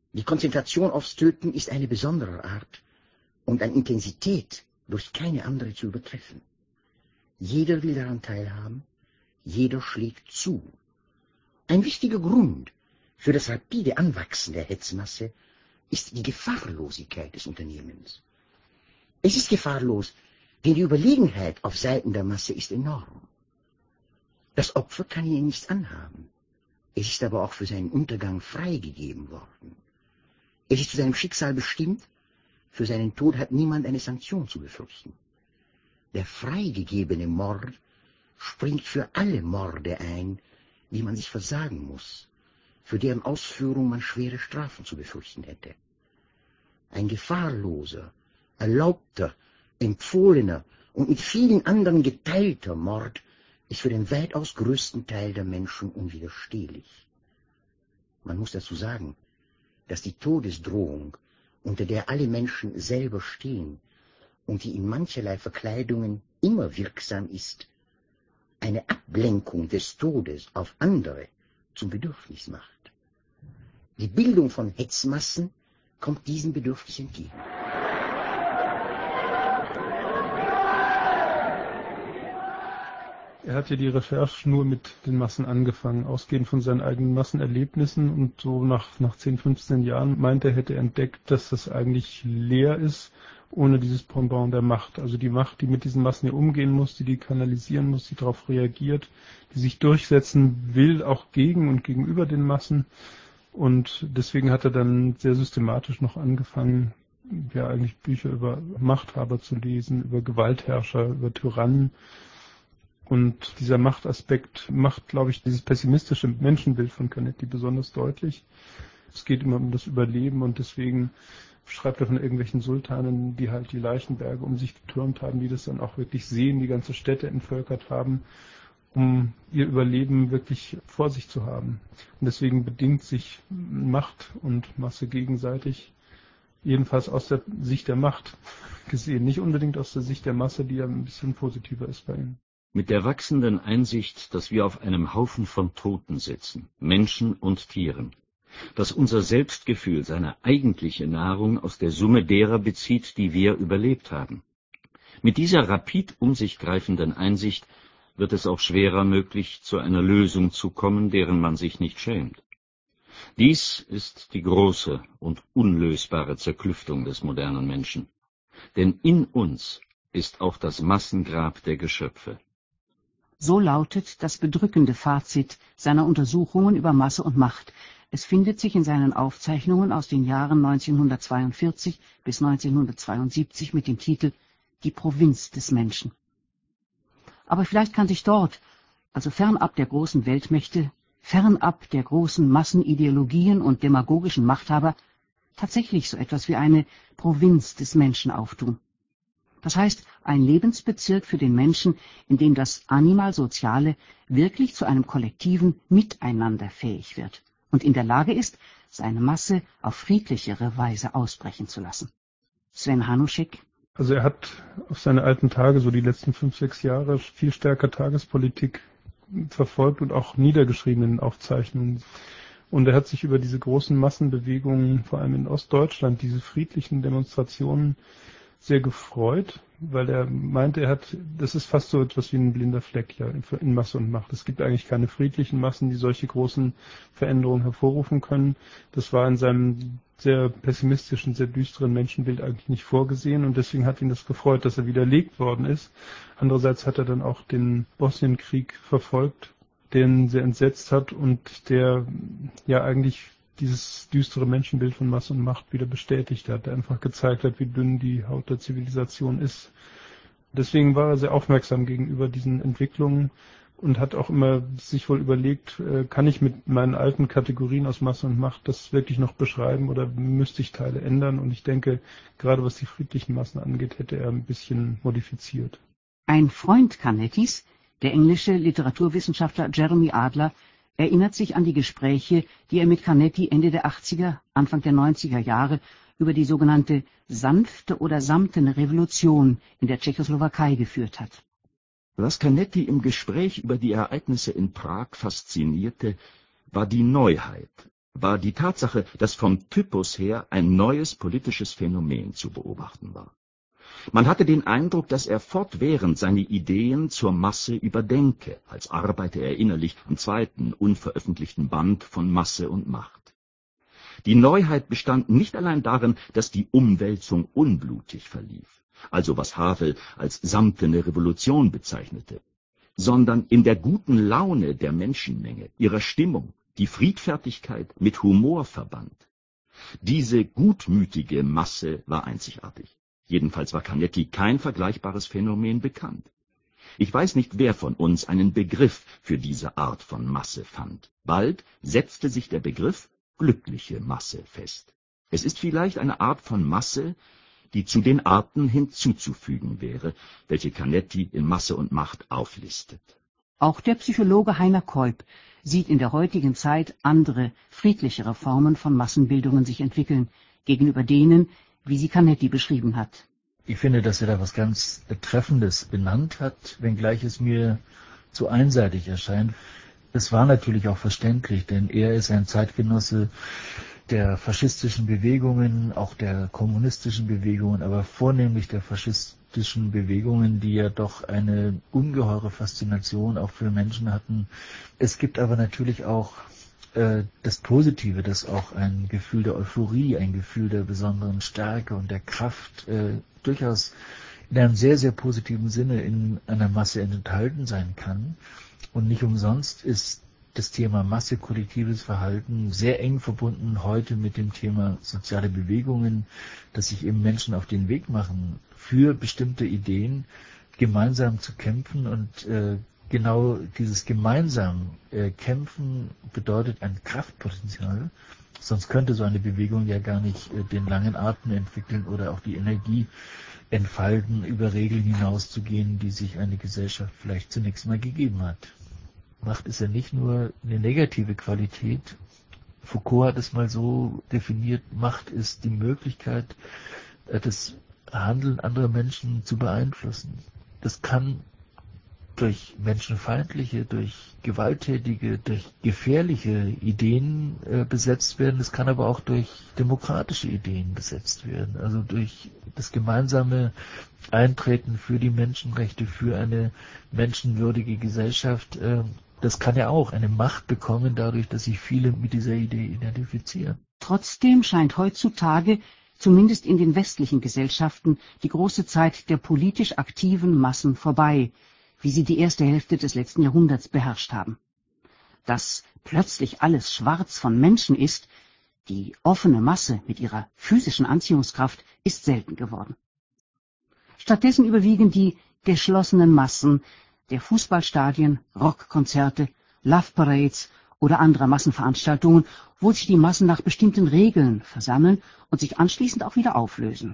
Die Konzentration aufs Töten ist eine besondere Art und an Intensität durch keine andere zu übertreffen. Jeder will daran teilhaben, jeder schlägt zu. Ein wichtiger Grund für das rapide Anwachsen der Hetzmasse ist die Gefahrlosigkeit des Unternehmens. Es ist gefahrlos, denn die Überlegenheit auf Seiten der Masse ist enorm. Das Opfer kann ihnen nichts anhaben. Es ist aber auch für seinen Untergang freigegeben worden. Es ist zu seinem Schicksal bestimmt, für seinen Tod hat niemand eine Sanktion zu befürchten. Der freigegebene Mord springt für alle Morde ein, die man sich versagen muss, für deren Ausführung man schwere Strafen zu befürchten hätte. Ein gefahrloser, erlaubter, empfohlener und mit vielen anderen geteilter Mord ist für den weitaus größten Teil der Menschen unwiderstehlich. Man muss dazu sagen, dass die Todesdrohung, unter der alle Menschen selber stehen und die in mancherlei Verkleidungen immer wirksam ist, eine Ablenkung des Todes auf andere zum Bedürfnis macht. Die Bildung von Hetzmassen kommt diesem Bedürfnis entgegen. Er hat ja die Recherche nur mit den Massen angefangen, ausgehend von seinen eigenen Massenerlebnissen, und so nach, nach zehn, fünfzehn Jahren meint er, hätte er entdeckt, dass das eigentlich leer ist, ohne dieses Pendant der Macht. Also die Macht, die mit diesen Massen hier umgehen muss, die die kanalisieren muss, die darauf reagiert, die sich durchsetzen will, auch gegen und gegenüber den Massen. Und deswegen hat er dann sehr systematisch noch angefangen, ja eigentlich Bücher über Machthaber zu lesen, über Gewaltherrscher, über Tyrannen. Und dieser Machtaspekt macht, glaube ich, dieses pessimistische Menschenbild von Canetti besonders deutlich. Es geht immer um das Überleben, und deswegen schreibt er von irgendwelchen Sultanen, die halt die Leichenberge um sich getürmt haben, die das dann auch wirklich sehen, die ganze Städte entvölkert haben, um ihr Überleben wirklich vor sich zu haben. Und deswegen bedingt sich Macht und Masse gegenseitig, jedenfalls aus der Sicht der Macht gesehen, nicht unbedingt aus der Sicht der Masse, die ja ein bisschen positiver ist bei ihm. Mit der wachsenden Einsicht, dass wir auf einem Haufen von Toten sitzen, Menschen und Tieren, dass unser Selbstgefühl seine eigentliche Nahrung aus der Summe derer bezieht, die wir überlebt haben. Mit dieser rapid um sich greifenden Einsicht wird es auch schwerer möglich, zu einer Lösung zu kommen, deren man sich nicht schämt. Dies ist die große und unlösbare Zerklüftung des modernen Menschen. Denn in uns ist auch das Massengrab der Geschöpfe. So lautet das bedrückende Fazit seiner Untersuchungen über Masse und Macht. Es findet sich in seinen Aufzeichnungen aus den Jahren neunzehnhundertzweiundvierzig bis neunzehnhundertzweiundsiebzig mit dem Titel »Die Provinz des Menschen«. Aber vielleicht kann sich dort, also fernab der großen Weltmächte, fernab der großen Massenideologien und demagogischen Machthaber, tatsächlich so etwas wie eine Provinz des Menschen auftun. Das heißt, ein Lebensbezirk für den Menschen, in dem das Animalsoziale wirklich zu einem kollektiven Miteinander fähig wird und in der Lage ist, seine Masse auf friedlichere Weise ausbrechen zu lassen. Sven Hanuschek. Also er hat auf seine alten Tage, so die letzten fünf, sechs Jahre, viel stärker Tagespolitik verfolgt und auch niedergeschrieben in Aufzeichnungen. Und er hat sich über diese großen Massenbewegungen, vor allem in Ostdeutschland, diese friedlichen Demonstrationen, sehr gefreut, weil er meinte, er hat, das ist fast so etwas wie ein blinder Fleck ja in Masse und Macht. Es gibt eigentlich keine friedlichen Massen, die solche großen Veränderungen hervorrufen können. Das war in seinem sehr pessimistischen, sehr düsteren Menschenbild eigentlich nicht vorgesehen, und deswegen hat ihn das gefreut, dass er widerlegt worden ist. Andererseits hat er dann auch den Bosnienkrieg verfolgt, der ihn sehr entsetzt hat und der ja eigentlich dieses düstere Menschenbild von Masse und Macht wieder bestätigt hat, der einfach gezeigt hat, wie dünn die Haut der Zivilisation ist. Deswegen war er sehr aufmerksam gegenüber diesen Entwicklungen und hat auch immer sich wohl überlegt, äh, kann ich mit meinen alten Kategorien aus Masse und Macht das wirklich noch beschreiben oder müsste ich Teile ändern? Und ich denke, gerade was die friedlichen Massen angeht, hätte er ein bisschen modifiziert. Ein Freund Canettis, der englische Literaturwissenschaftler Jeremy Adler, erinnert sich an die Gespräche, die er mit Canetti Ende der achtziger, Anfang der neunziger Jahre über die sogenannte sanfte oder samtene Revolution in der Tschechoslowakei geführt hat. Was Canetti im Gespräch über die Ereignisse in Prag faszinierte, war die Neuheit, war die Tatsache, dass vom Typus her ein neues politisches Phänomen zu beobachten war. Man hatte den Eindruck, dass er fortwährend seine Ideen zur Masse überdenke, als arbeite er innerlich am zweiten, unveröffentlichten Band von Masse und Macht. Die Neuheit bestand nicht allein darin, dass die Umwälzung unblutig verlief, also was Havel als samtene Revolution bezeichnete, sondern in der guten Laune der Menschenmenge, ihrer Stimmung, die Friedfertigkeit mit Humor verband. Diese gutmütige Masse war einzigartig. Jedenfalls war Canetti kein vergleichbares Phänomen bekannt. Ich weiß nicht, wer von uns einen Begriff für diese Art von Masse fand. Bald setzte sich der Begriff glückliche Masse fest. Es ist vielleicht eine Art von Masse, die zu den Arten hinzuzufügen wäre, welche Canetti in Masse und Macht auflistet. Auch der Psychologe Heiner Keup sieht in der heutigen Zeit andere, friedlichere Formen von Massenbildungen sich entwickeln, gegenüber denen, wie sie Canetti beschrieben hat. Ich finde, dass er da was ganz Treffendes benannt hat, wenngleich es mir zu einseitig erscheint. Es war natürlich auch verständlich, denn er ist ein Zeitgenosse der faschistischen Bewegungen, auch der kommunistischen Bewegungen, aber vornehmlich der faschistischen Bewegungen, die ja doch eine ungeheure Faszination auch für Menschen hatten. Es gibt aber natürlich auch äh, das Positive, dass auch ein Gefühl der Euphorie, ein Gefühl der besonderen Stärke und der Kraft äh, durchaus in einem sehr, sehr positiven Sinne in einer Masse enthalten sein kann. Und nicht umsonst ist das Thema Masse, kollektives Verhalten sehr eng verbunden heute mit dem Thema soziale Bewegungen, dass sich eben Menschen auf den Weg machen, für bestimmte Ideen gemeinsam zu kämpfen. Und äh, genau dieses gemeinsam äh, Kämpfen bedeutet ein Kraftpotenzial. Sonst könnte so eine Bewegung ja gar nicht äh, den langen Atem entwickeln oder auch die Energie entfalten, über Regeln hinauszugehen, die sich eine Gesellschaft vielleicht zunächst mal gegeben hat. Macht ist ja nicht nur eine negative Qualität. Foucault hat es mal so definiert, Macht ist die Möglichkeit, das Handeln anderer Menschen zu beeinflussen. Das kann durch menschenfeindliche, durch gewalttätige, durch gefährliche Ideen äh, besetzt werden. Es kann aber auch durch demokratische Ideen besetzt werden. Also durch das gemeinsame Eintreten für die Menschenrechte, für eine menschenwürdige Gesellschaft. Äh, das kann ja auch eine Macht bekommen, dadurch, dass sich viele mit dieser Idee identifizieren. Trotzdem scheint heutzutage, zumindest in den westlichen Gesellschaften, die große Zeit der politisch aktiven Massen vorbei, wie sie die erste Hälfte des letzten Jahrhunderts beherrscht haben. Dass plötzlich alles schwarz von Menschen ist, die offene Masse mit ihrer physischen Anziehungskraft, ist selten geworden. Stattdessen überwiegen die geschlossenen Massen der Fußballstadien, Rockkonzerte, Love Parades oder anderer Massenveranstaltungen, wo sich die Massen nach bestimmten Regeln versammeln und sich anschließend auch wieder auflösen.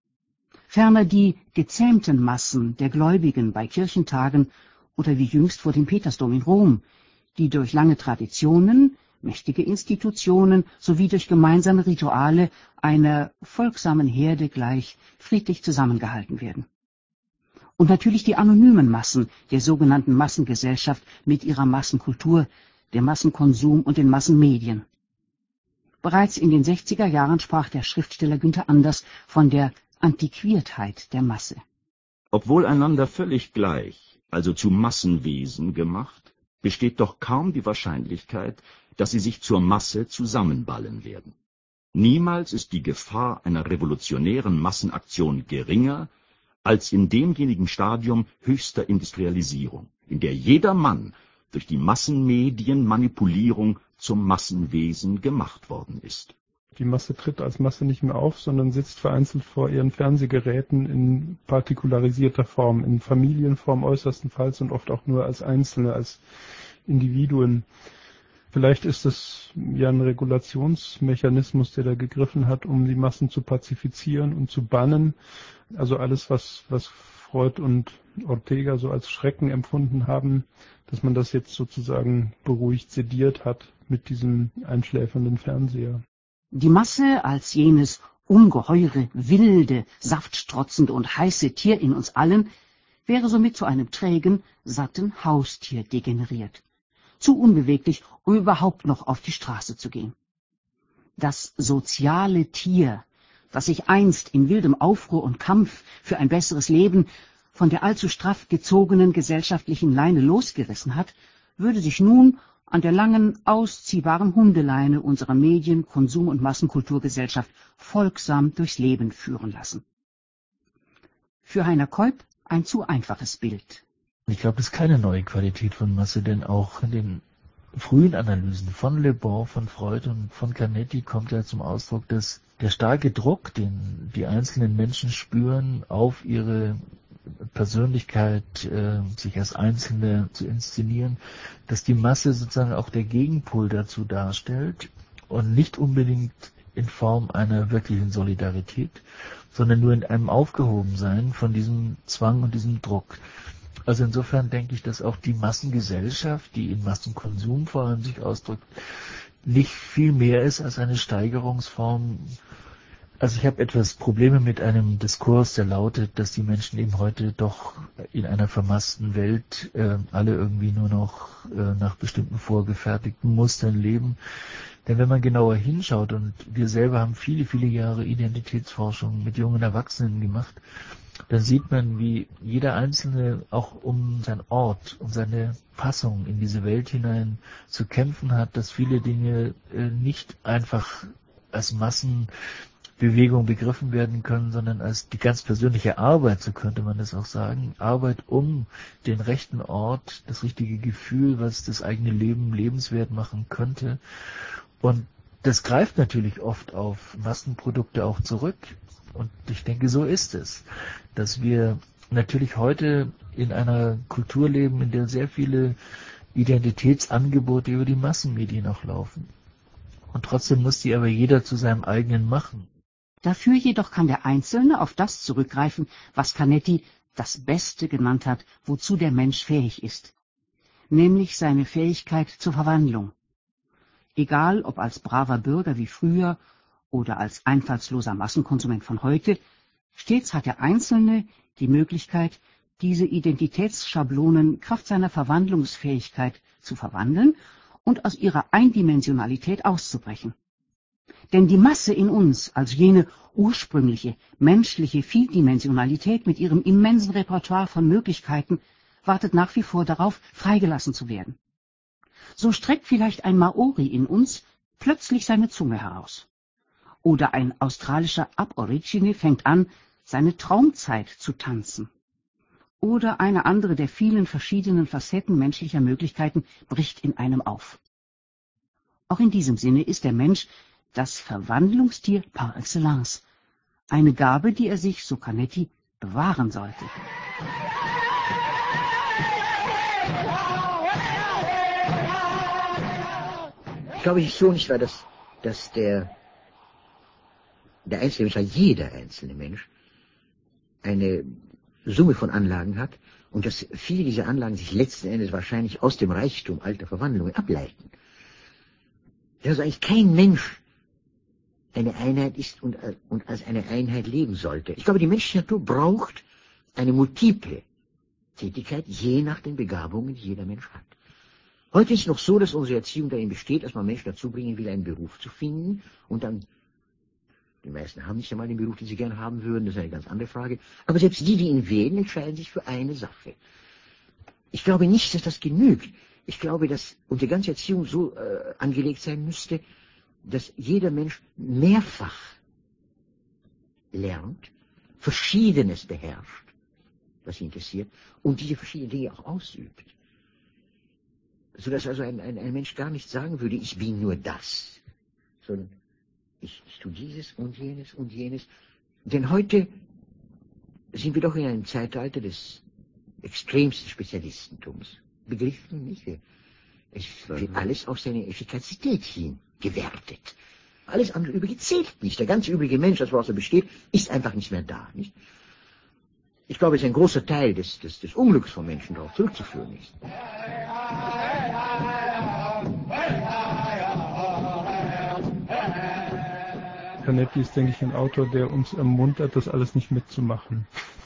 Ferner die gezähmten Massen der Gläubigen bei Kirchentagen oder wie jüngst vor dem Petersdom in Rom, die durch lange Traditionen, mächtige Institutionen sowie durch gemeinsame Rituale einer folgsamen Herde gleich friedlich zusammengehalten werden. Und natürlich die anonymen Massen der sogenannten Massengesellschaft mit ihrer Massenkultur, der Massenkonsum und den Massenmedien. Bereits in den sechziger Jahren sprach der Schriftsteller Günther Anders von der Antiquiertheit der Masse. Obwohl einander völlig gleich, also zu Massenwesen gemacht, besteht doch kaum die Wahrscheinlichkeit, dass sie sich zur Masse zusammenballen werden. Niemals ist die Gefahr einer revolutionären Massenaktion geringer als in demjenigen Stadium höchster Industrialisierung, in der jeder Mann durch die Massenmedienmanipulierung zum Massenwesen gemacht worden ist. Die Masse tritt als Masse nicht mehr auf, sondern sitzt vereinzelt vor ihren Fernsehgeräten in partikularisierter Form, in Familienform äußerstenfalls und oft auch nur als Einzelne, als Individuen. Vielleicht ist es ja ein Regulationsmechanismus, der da gegriffen hat, um die Massen zu pazifizieren und zu bannen. Also alles, was, was Freud und Ortega so als Schrecken empfunden haben, dass man das jetzt sozusagen beruhigt, sediert hat mit diesem einschläfernden Fernseher. Die Masse als jenes ungeheure, wilde, saftstrotzende und heiße Tier in uns allen wäre somit zu einem trägen, satten Haustier degeneriert. Zu unbeweglich, um überhaupt noch auf die Straße zu gehen. Das soziale Tier, das sich einst in wildem Aufruhr und Kampf für ein besseres Leben von der allzu straff gezogenen gesellschaftlichen Leine losgerissen hat, würde sich nun an der langen, ausziehbaren Hundeleine unserer Medien-, Konsum- und Massenkulturgesellschaft folgsam durchs Leben führen lassen. Für Heiner Keup ein zu einfaches Bild. Ich glaube, das ist keine neue Qualität von Masse, denn auch in den frühen Analysen von Le Bon, von Freud und von Canetti kommt ja zum Ausdruck, dass der starke Druck, den die einzelnen Menschen spüren, auf ihre Persönlichkeit, äh, sich als Einzelne zu inszenieren, dass die Masse sozusagen auch der Gegenpol dazu darstellt und nicht unbedingt in Form einer wirklichen Solidarität, sondern nur in einem Aufgehobensein von diesem Zwang und diesem Druck. Also insofern denke ich, dass auch die Massengesellschaft, die in Massenkonsum vor allem sich ausdrückt, nicht viel mehr ist als eine Steigerungsform. Also ich habe etwas Probleme mit einem Diskurs, der lautet, dass die Menschen eben heute doch in einer vermassten Welt äh, alle irgendwie nur noch äh, nach bestimmten vorgefertigten Mustern leben. Denn wenn man genauer hinschaut, und wir selber haben viele, viele Jahre Identitätsforschung mit jungen Erwachsenen gemacht, dann sieht man, wie jeder Einzelne auch um seinen Ort, um seine Passung in diese Welt hinein zu kämpfen hat, dass viele Dinge äh, nicht einfach als Massenbewegung begriffen werden können, sondern als die ganz persönliche Arbeit, so könnte man das auch sagen, Arbeit um den rechten Ort, das richtige Gefühl, was das eigene Leben lebenswert machen könnte. Und das greift natürlich oft auf Massenprodukte auch zurück. Und ich denke, so ist es, dass wir natürlich heute in einer Kultur leben, in der sehr viele Identitätsangebote über die Massenmedien auch laufen. Und trotzdem muss die aber jeder zu seinem eigenen machen. Dafür jedoch kann der Einzelne auf das zurückgreifen, was Canetti das Beste genannt hat, wozu der Mensch fähig ist, nämlich seine Fähigkeit zur Verwandlung. Egal ob als braver Bürger wie früher oder als einfallsloser Massenkonsument von heute, stets hat der Einzelne die Möglichkeit, diese Identitätsschablonen kraft seiner Verwandlungsfähigkeit zu verwandeln und aus ihrer Eindimensionalität auszubrechen. Denn die Masse in uns, also jene ursprüngliche, menschliche Vieldimensionalität mit ihrem immensen Repertoire von Möglichkeiten, wartet nach wie vor darauf, freigelassen zu werden. So streckt vielleicht ein Maori in uns plötzlich seine Zunge heraus. Oder ein australischer Aborigine fängt an, seine Traumzeit zu tanzen. Oder eine andere der vielen verschiedenen Facetten menschlicher Möglichkeiten bricht in einem auf. Auch in diesem Sinne ist der Mensch das Verwandlungstier par excellence, eine Gabe, die er sich, so Canetti, bewahren sollte. Ich glaube ich so nicht, weil das, dass der Der einzelne Mensch, jeder einzelne Mensch, eine Summe von Anlagen hat und dass viele dieser Anlagen sich letzten Endes wahrscheinlich aus dem Reichtum alter Verwandlungen ableiten. Dass also eigentlich kein Mensch eine Einheit ist und, und als eine Einheit leben sollte. Ich glaube, die menschliche Natur braucht eine multiple Tätigkeit, je nach den Begabungen, die jeder Mensch hat. Heute ist es noch so, dass unsere Erziehung darin besteht, dass man Menschen dazu bringen will, einen Beruf zu finden und dann die meisten haben nicht einmal den Beruf, den sie gerne haben würden, das ist eine ganz andere Frage. Aber selbst die, die ihn wählen, entscheiden sich für eine Sache. Ich glaube nicht, dass das genügt. Ich glaube, dass unsere ganze Erziehung so äh, angelegt sein müsste, dass jeder Mensch mehrfach lernt, Verschiedenes beherrscht, was ihn interessiert, und diese verschiedenen Dinge auch ausübt. Sodass also ein, ein, ein Mensch gar nicht sagen würde, ich bin nur das, sondern Ich, ich tue dieses und jenes und jenes. Denn heute sind wir doch in einem Zeitalter des extremsten Spezialistentums. Begriffen nicht? Es wird alles auf seine Effikazität hin gewertet. Alles andere Übrige zählt nicht. Der ganze übrige Mensch, das woraus er besteht, ist einfach nicht mehr da. Nicht? Ich glaube, es ist ein großer Teil des, des, des Unglücks von Menschen darauf zurückzuführen ist. Canetti ist, denke ich, ein Autor, der uns ermuntert, das alles nicht mitzumachen.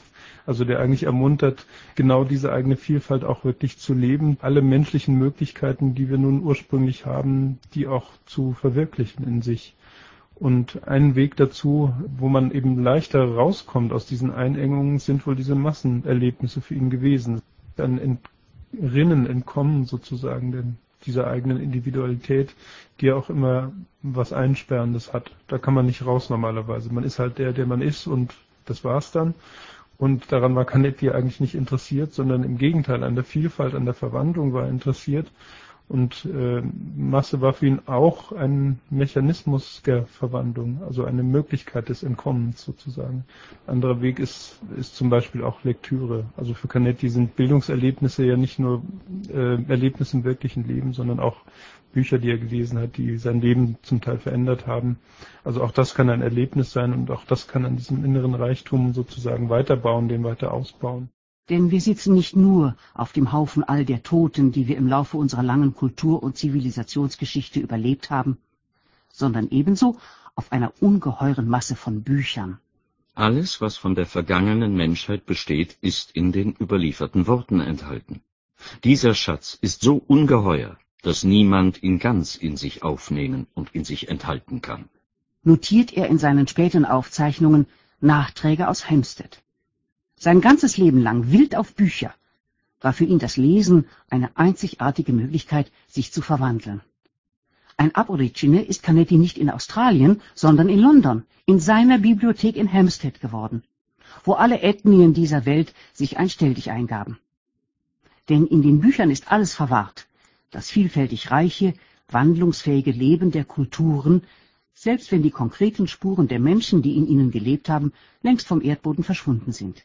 Also der eigentlich ermuntert, genau diese eigene Vielfalt auch wirklich zu leben, alle menschlichen Möglichkeiten, die wir nun ursprünglich haben, die auch zu verwirklichen in sich. Und ein Weg dazu, wo man eben leichter rauskommt aus diesen Einengungen, sind wohl diese Massenerlebnisse für ihn gewesen. Ein Entrinnen, Entkommen sozusagen denn dieser eigenen Individualität, die ja auch immer was Einsperrendes hat. Da kann man nicht raus normalerweise. Man ist halt der, der man ist, und das war's dann. Und daran war Canetti eigentlich nicht interessiert, sondern im Gegenteil, an der Vielfalt, an der Verwandlung war er interessiert. Und äh, Masse war für ihn auch ein Mechanismus der Verwandlung, also eine Möglichkeit des Entkommens sozusagen. Ein anderer Weg ist, ist zum Beispiel auch Lektüre. Also für Canetti sind Bildungserlebnisse ja nicht nur äh, Erlebnisse im wirklichen Leben, sondern auch Bücher, die er gelesen hat, die sein Leben zum Teil verändert haben. Also auch das kann ein Erlebnis sein, und auch das kann an diesem inneren Reichtum sozusagen weiterbauen, den weiter ausbauen. Denn wir sitzen nicht nur auf dem Haufen all der Toten, die wir im Laufe unserer langen Kultur- und Zivilisationsgeschichte überlebt haben, sondern ebenso auf einer ungeheuren Masse von Büchern. Alles, was von der vergangenen Menschheit besteht, ist in den überlieferten Worten enthalten. Dieser Schatz ist so ungeheuer, dass niemand ihn ganz in sich aufnehmen und in sich enthalten kann. Notiert er in seinen späten Aufzeichnungen Nachträge aus Hampstead. Sein ganzes Leben lang wild auf Bücher war für ihn das Lesen eine einzigartige Möglichkeit, sich zu verwandeln. Ein Aborigine ist Canetti nicht in Australien, sondern in London, in seiner Bibliothek in Hampstead geworden, wo alle Ethnien dieser Welt sich einstellig eingaben. Denn in den Büchern ist alles verwahrt, das vielfältig reiche, wandlungsfähige Leben der Kulturen, selbst wenn die konkreten Spuren der Menschen, die in ihnen gelebt haben, längst vom Erdboden verschwunden sind.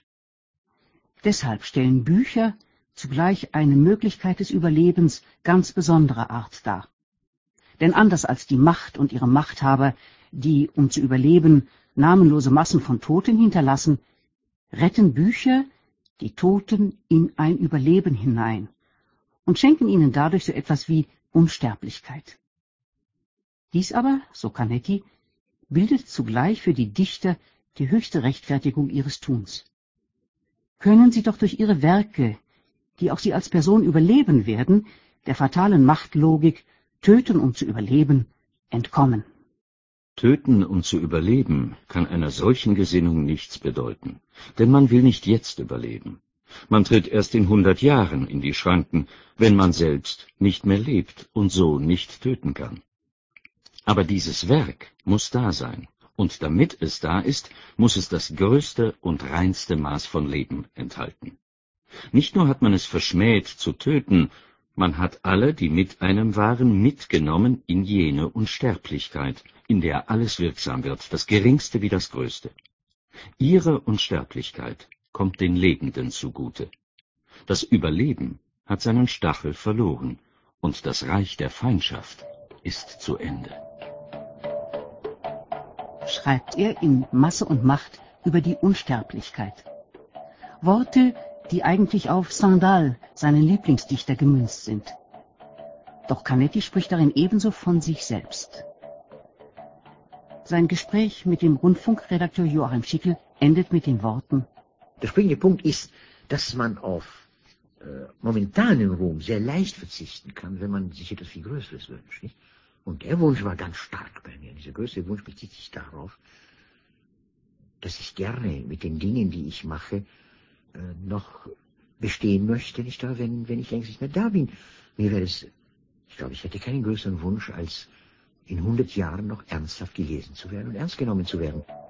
Deshalb stellen Bücher zugleich eine Möglichkeit des Überlebens ganz besonderer Art dar. Denn anders als die Macht und ihre Machthaber, die, um zu überleben, namenlose Massen von Toten hinterlassen, retten Bücher die Toten in ein Überleben hinein und schenken ihnen dadurch so etwas wie Unsterblichkeit. Dies aber, so Canetti, bildet zugleich für die Dichter die höchste Rechtfertigung ihres Tuns. Können sie doch durch ihre Werke, die auch sie als Person überleben werden, der fatalen Machtlogik töten, um zu überleben, entkommen. Töten, um zu überleben, kann einer solchen Gesinnung nichts bedeuten, denn man will nicht jetzt überleben. Man tritt erst in hundert Jahren in die Schranken, wenn man selbst nicht mehr lebt und so nicht töten kann. Aber dieses Werk muss da sein. Und damit es da ist, muss es das größte und reinste Maß von Leben enthalten. Nicht nur hat man es verschmäht zu töten, man hat alle, die mit einem waren, mitgenommen in jene Unsterblichkeit, in der alles wirksam wird, das Geringste wie das Größte. Ihre Unsterblichkeit kommt den Lebenden zugute. Das Überleben hat seinen Stachel verloren, und das Reich der Feindschaft ist zu Ende. Schreibt er in Masse und Macht über die Unsterblichkeit. Worte, die eigentlich auf Stendhal, seinen Lieblingsdichter, gemünzt sind. Doch Canetti spricht darin ebenso von sich selbst. Sein Gespräch mit dem Rundfunkredakteur Joachim Schickel endet mit den Worten: Der springende Punkt ist, dass man auf äh, momentanen Ruhm sehr leicht verzichten kann, wenn man sich etwas viel Größeres wünscht. Nicht? Und der Wunsch war ganz stark bei mir. Dieser größte Wunsch bezieht sich darauf, dass ich gerne mit den Dingen, die ich mache, äh, noch bestehen möchte, nicht wahr, wenn, wenn ich längst nicht mehr da bin. Mir wäre es, ich glaube, ich hätte keinen größeren Wunsch, als in hundert Jahren noch ernsthaft gelesen zu werden und ernst genommen zu werden.